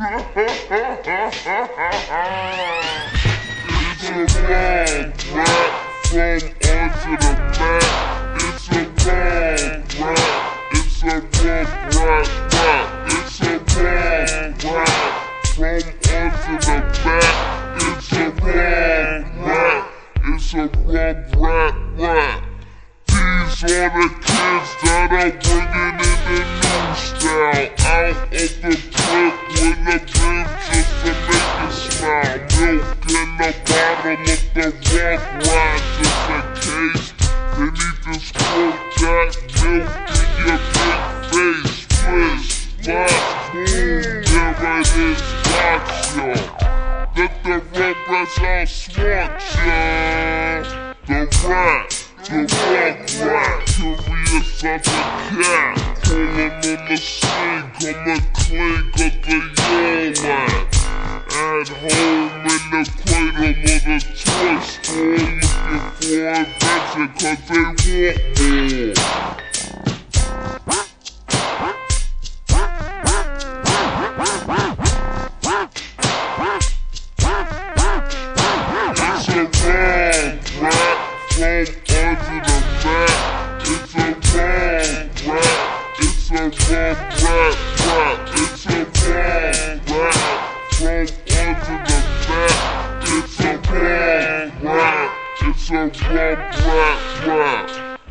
These are the kids that are bringing in the new style. Out of the clip with a beam just to make it smile. Milk in the bottom of the rough ride just in case they need to squirt that milk in your big face. Fizz, splash, boom, there it is, gotcha. Let the rugrats outsmart ya. The rat, the rugrat, curious as a cat. Crawling on the scene, coming clean cause they all at. At home in the cradle of the toy store, looking for adventure cause they want more. It's a rug rat, it's a rug rat from under the mat. It's a rug rat, it's a rug rat.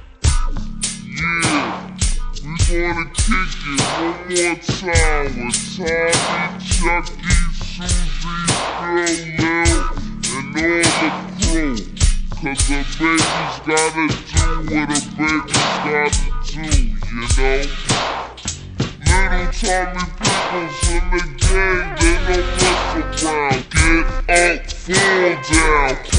Yeah, we gonna kick it one more time with Tommy, Chucky, Susie, Phil, Lil, and all the crew. Cause the baby's gotta do what a baby's gotta do, you know? Little Tommy Pickles in the game, they don't mess around. Get up, fall down,